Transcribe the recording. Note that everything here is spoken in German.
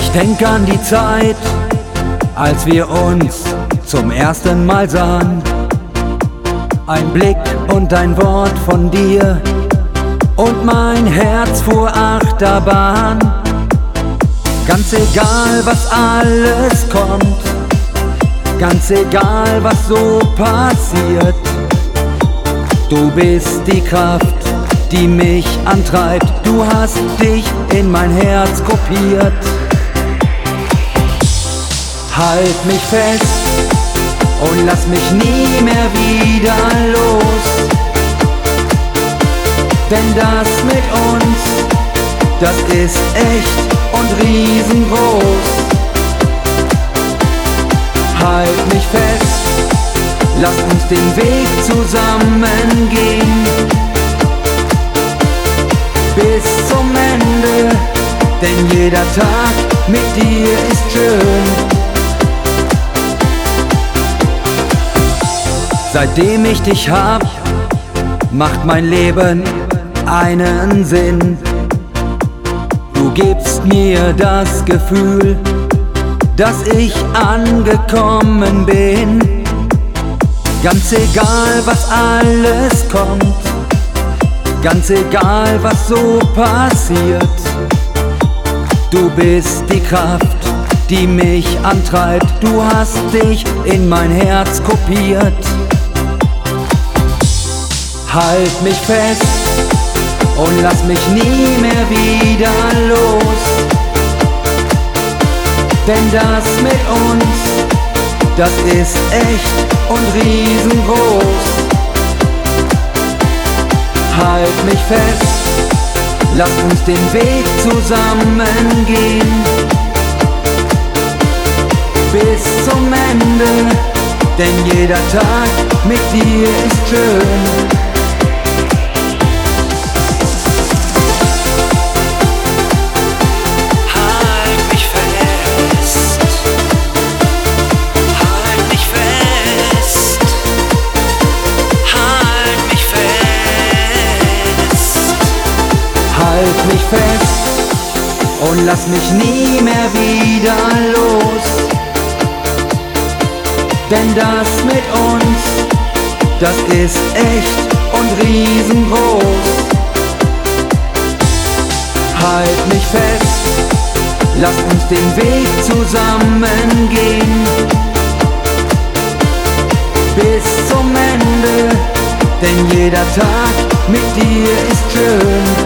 Ich denk an die Zeit, als wir uns zum ersten Mal sahen. Ein Blick und ein Wort von dir und mein Herz fuhr Achterbahn. Ganz egal, was alles kommt, ganz egal, was so passiert, du bist die Kraft, die mich antreibt. Du hast dich in mein Herz kopiert. Halt mich fest und lass mich nie mehr wieder los, denn das mit uns, das ist echt und riesengroß. Halt mich fest, lass uns den Weg zusammen gehen, bis zum Ende, denn jeder Tag mit dir ist schön. Seitdem ich dich hab, macht mein Leben einen Sinn. Du gibst mir das Gefühl, dass ich angekommen bin. Ganz egal, was alles kommt, ganz egal, was so passiert, du bist die Kraft, die mich antreibt. Du hast dich in mein Herz kopiert. Halt mich fest und lass mich nie mehr wieder los, denn das mit uns, das ist echt und riesengroß. Halt mich fest, lass uns den Weg zusammen gehen, bis zum Ende, denn jeder Tag mit dir ist schön. Halt mich fest und lass mich nie mehr wieder los, denn das mit uns, das ist echt und riesengroß. Halt mich fest, lass uns den Weg zusammen gehen, bis zum Ende, denn jeder Tag mit dir ist schön.